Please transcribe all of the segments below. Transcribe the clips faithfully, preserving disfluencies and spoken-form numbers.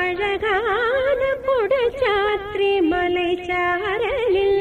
அழகான குடச்சாத்ரி மலைச்சாரலில்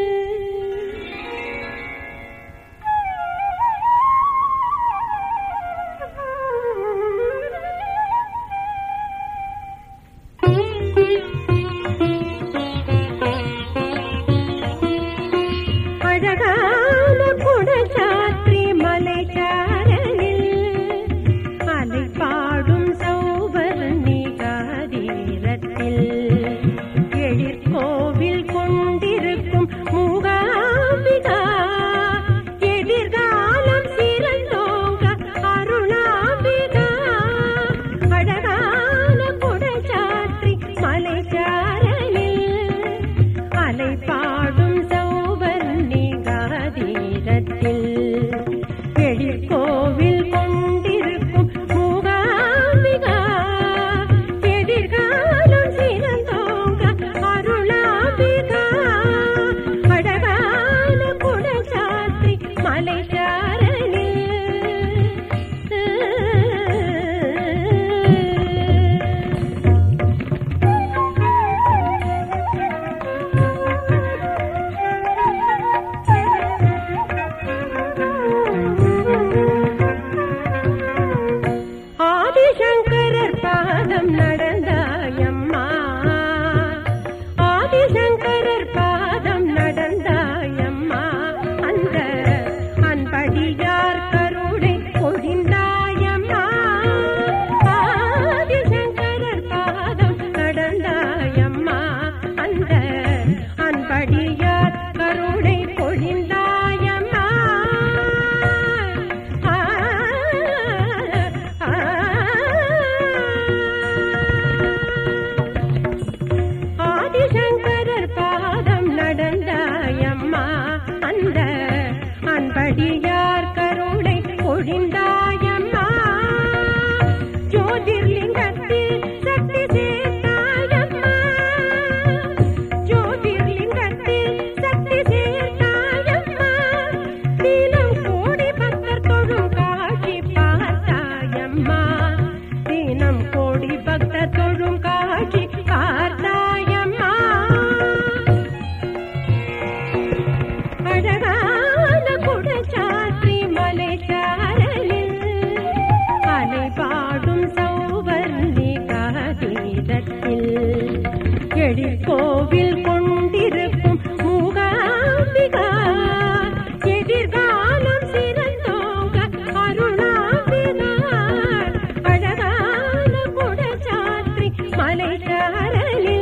அழகான குடச்சாத்ரி மலைச்சாரலில் அலை பாடும் சௌவர்ணி காதீரத்தில் எழிற்கோவில் கொண்டிருக்கும் மூகாம்பிகா எதிர்காலம் சிறந்தோங்க அருணாம்பிகா அழகான குடச்சாத்ரி மலைச்சாரலில் அலை பாடும் சௌவர்ணி காதீரத்தில் எழிற்கோவில் கொண்டிருக்கும் மூகாம்பிகா எதிர்காலம் சிறந்தோங்க அருளாம்பிகா அழகான குடச்சாத்ரி மலைச்சாரலில் ஆதிசங்கரர் பாதம் நடந்தாயம்மா ஆதிசங்கரர் பாதம் நடந்தாயம்மா அந்த அன்படியார் கருணை பொழிந்தாயம்மா ஆதிசங்கரர் பாதம் நடந்தாயம்மா அந்த அன்படியார் கருணை பொழிந்தாயம்மா ஆதிசங்கரர் பாதம் நடந்தாயம்மா அந்த அன்படியார் கருணை பொழிந்தாயம்மா ஜோதிர்லிங்கத்தில் சக்தி சேர்த்தாயம்மா ஜோதிர்லிங்கத்தில் சக்தி சேர்த்தாயம்மா தினம் கோடி பக்தர் தொழும் காட்சி பார்த்தாயம்மா தினம் கோடி பக்தர் தொழும் காட்சி பார்த்தாயம்மா அழகான குடச்சாத்ரி மலைச்சாரலில் அலை பாடும் சௌவர்ணி காதீரத்தில் எழிற்கோவில் கொண்டிருக்கும் மூகாம்பிகா எதிர்காலம் சிறந்தோங்க அருணாம்பிகா அழகான குடச்சாத்ரி மலைச்சாரலில்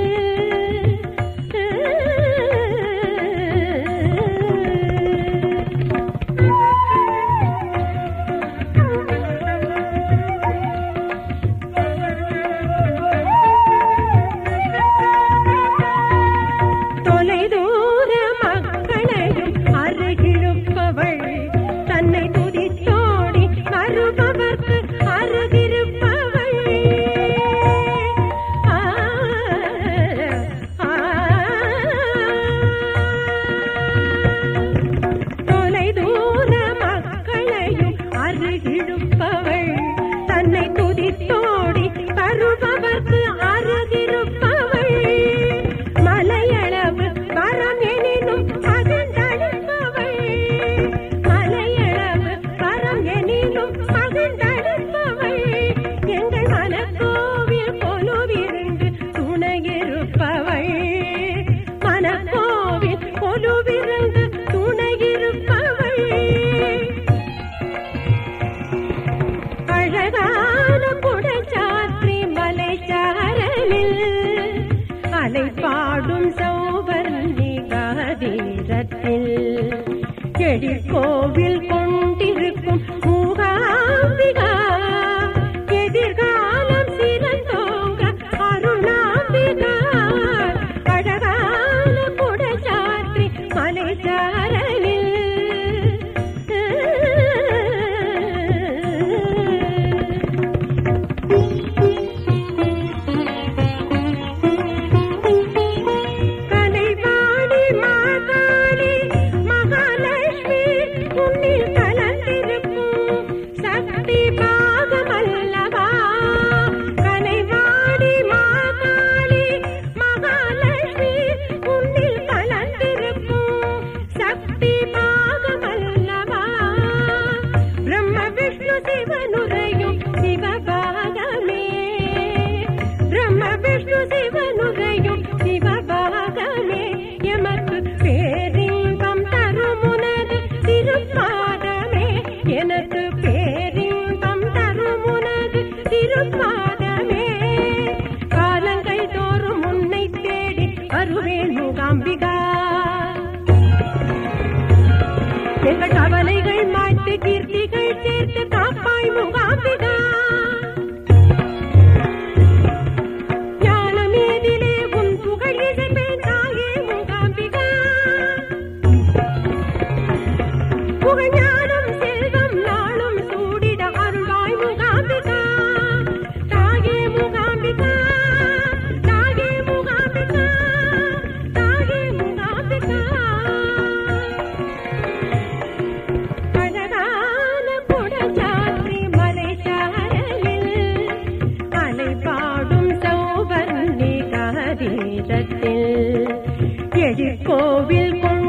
தொலைதூர மக்களையும் அருகிருப்பவள் தன்னை துதித்தோடி வருபவர்க்கு அருகிருப்பவள் ஆ, ஆ. தொலைதூர மக்களையும் அருகிருப்பவள் தன்னை துதித்தோடி வருபவர்க்கு அருகிருப்பவள் மலையளவு வரம் எனினும் மகிழ்ந்தளிப்பவள் மலையளவு வரம் எனினும் மகிழ்ந்தளிப்பவள் எங்கள் மனக்கோவில் கொலுவிருந்து துணையிருப்பவள் மனக்கோவில் கொலுவிருந்து துணையிருப்பவள் அழகான குடச்சாத்ரி மலைச்சாரலில் அலை பாடும் சௌவர்ணி காதீரத்தில் எழிற்கோவில் கொண்டிருக்கும் மூகாம்பிகா எதிர்காலம் சிறந்தோங்க அருணாம்பிகா அழகான குடச்சாத்ரி மலைச்சாரலில் கலைவாணி மாகாளி மகாலட்சுமி உன்னில் கலந்திரு மூகாம்பிகா ஞானமேதிலே உன் புகழ் இசைப்பேன் தாயே மூகாம்பிகா புகழ் ஞானம் செல்வம் நாளும் சூடிட அருள்வாய் மூகாம்பிகா தாயே மூகாம்பிகா தாயே மூகாம்பிகா தாயே மூகாம்பிகா அழகான குடச்சாற்றி மலைச்சாரலில் அலை பாடும் சௌபர்ணிகாதீதத்தில் எழிற்கோவில் கொண்டு